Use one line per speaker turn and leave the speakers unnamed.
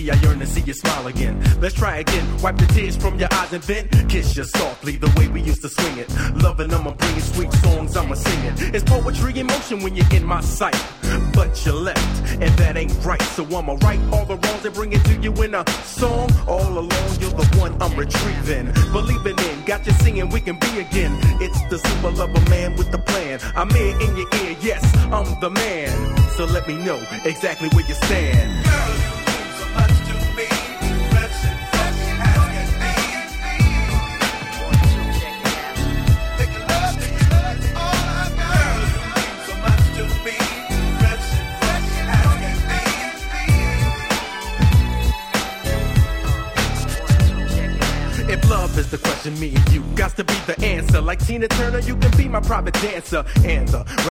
me, I yearn to see you smile again. Let's try again. Wipe the tears from your eyes and then kiss you softly the way we used to swing it. Loving I'ma bring it, sweet songs I'ma sing it. It's poetry in motion when you're in my sight. But you left, and that ain't right. So I'ma right all the wrongs and bring it to you in a song. All along, you're the one I'm retrieving. Believing in, got you singing, we can be again. It's the symbol of a man with a plan. I'm here in your ear, yes, I'm the man. So let me know exactly where you stand.
Girl, you mean so much to me. Fresh and fresh as can be. Making love to you, that's all I got. Girl, you mean so much to me. Fresh and fresh as can be.
If love is the question, me and you got to be the answer. Like Tina Turner, you can be my private dancer. And the